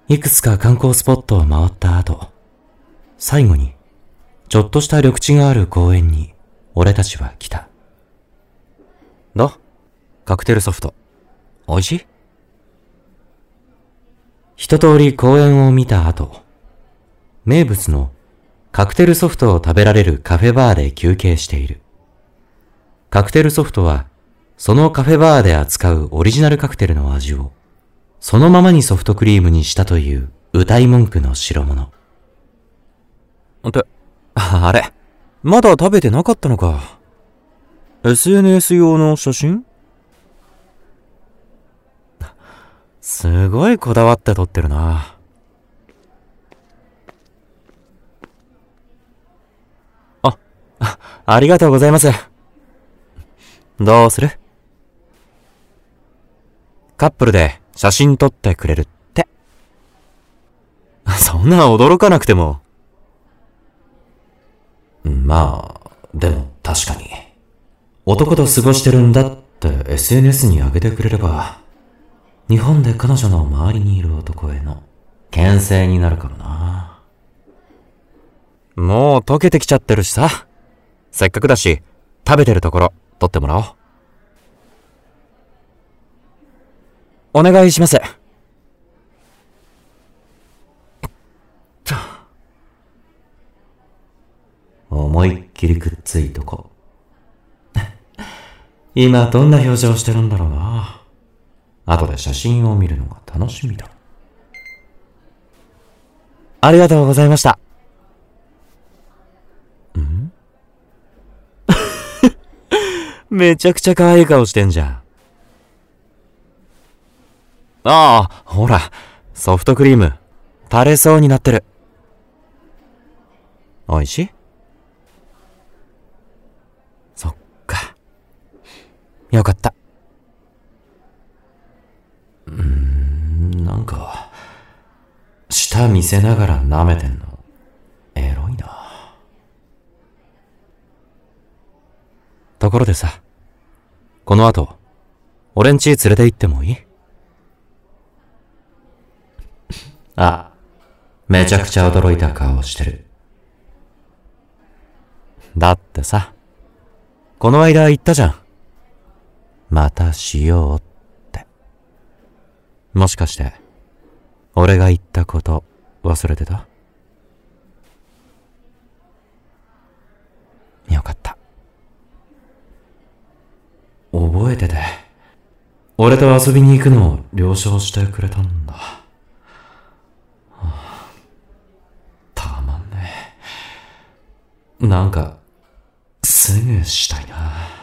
いくつか観光スポットを回った後、最後にちょっとした緑地がある公園に俺たちは来た。どう？カクテルソフト。美味しい？一通り公園を見た後、名物のカクテルソフトを食べられるカフェバーで休憩している。カクテルソフトは、そのカフェバーで扱うオリジナルカクテルの味を、そのままにソフトクリームにしたという歌い文句の代物。 あれ、まだ食べてなかったのか。SNS 用の写真？すごいこだわって撮ってるな。ありがとうございます。どうする？カップルで写真撮ってくれるって。そんな驚かなくても。 まあ、でも確かに。男と過ごしてるんだって SNS に上げてくれれば、日本で彼女の周りにいる男への牽制になるからな。 もう溶けてきちゃってるしさ。せっかくだし、食べてるところ撮ってもらおう。お願いします。 思いっきりくっついとこ。今どんな表情してるんだろうな。後で写真を見るのが楽しみだ。 ありがとうございました。めちゃくちゃ可愛い顔してんじゃん。ああ、ほら、ソフトクリーム、垂れそうになってる。美味しい？そっか。よかった。 なんか、舌見せながら舐めてんの、エロいな。 ところでさ、この後、俺ん家連れて行ってもいい？ あ、めちゃくちゃ驚いた顔してる。 だってさ、この間言ったじゃん。またしようって。もしかして、俺が言ったこと忘れてた？よかった。 覚えてて、俺と遊びに行くのを了承してくれたんだ。たまんねえ。なんか、すぐしたいな。